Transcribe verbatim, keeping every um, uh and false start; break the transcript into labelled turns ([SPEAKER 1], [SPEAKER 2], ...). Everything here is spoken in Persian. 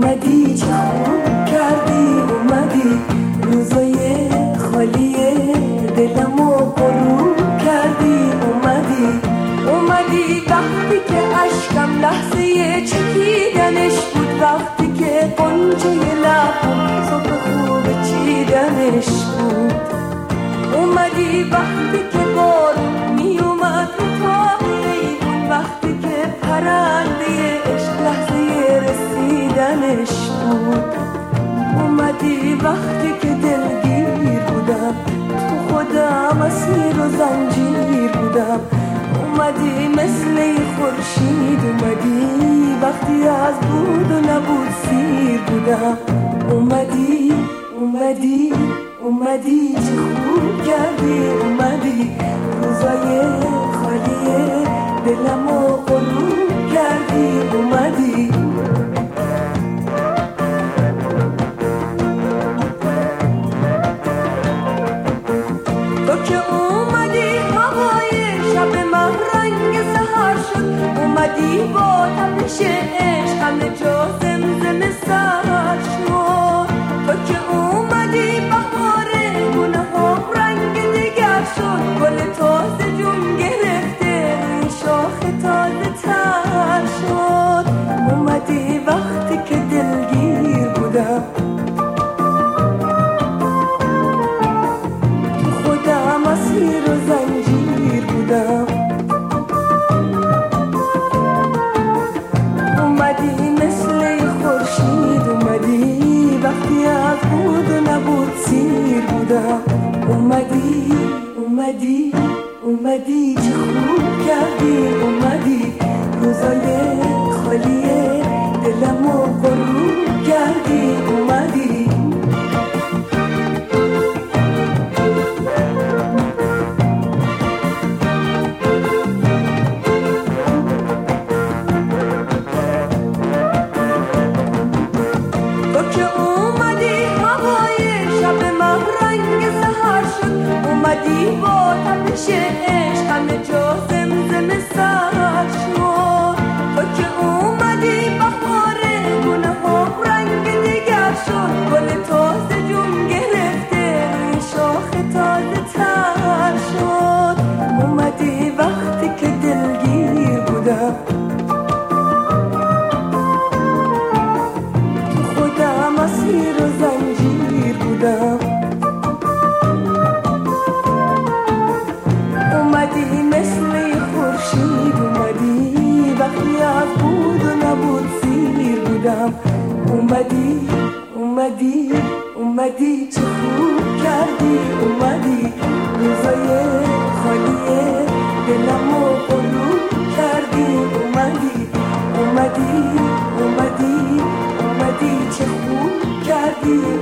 [SPEAKER 1] اومدی چه خوب کردی اومدی، روزای خالی دلمو پرو کردی اومدی. اومدی وقتی که اشکم لحظه چکیدنش بود، وقتی که قنچه لبم صبح خوب چیدنش بود. اومدی وقتی که بارون می اومد رو پای ایوون، وقتی که پرنده عشق لحظه رسیدنش بود. اومدی وقتی که دلگیر بودم، تو خودم اسیر و زنجیر بودم. اومدی مثل خورشید اومدی، وقتی از بود و نبود سیر بودم. اومدی اومدی اومدی چه خوب کردی اومدی، روزای خالی دلمو غروب کردی اومدی. تو که اومدی هوای شب من رنگ سحر شد، اومدی با تپش عشق همه جا زمزمه سر شد. تو که اومدی بهار گونه ها رنگ دیگر شد، گل تازه جون گرفته روی شاخ تازه تر شد. اومدی وقتی که دلگیر بودم، تو خودم اسیر و زنجیر بودم. اومدی مثل خورشید اومدی، وقتی از بود و نبود سیر بودم. اومدی اومدی اومدی چه خوب کردی اومدی، روزای خالی دلمو غروب کردی اومدی. اومدی با تپش عشق همه جا زمزمه سر شد. تو که اومدی بهار گونه ها رنگ دیگر شد، گل تازه جون گرفته روی شاخ تازه تر شد. اومدی وقتی که دلگیر بودم، تو خودم اسیر و زنجیر بودم. اومدی مثل خورشید اومدی، وقتی از بود و نبود سیر بودم. اومدی اومدی اومدی چه خوب کردی اومدی، روزای خالی دلمو غروب کردی اومدی. اومدی اومدی اومدی چه خوب کردی